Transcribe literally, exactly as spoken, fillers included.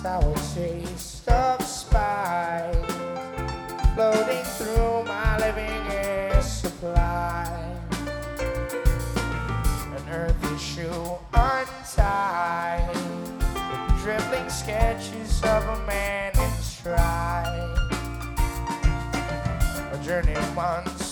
sour taste of spice floating through my living air supply. An earthy shoe untied, dribbling sketches of a man in stride. A journey months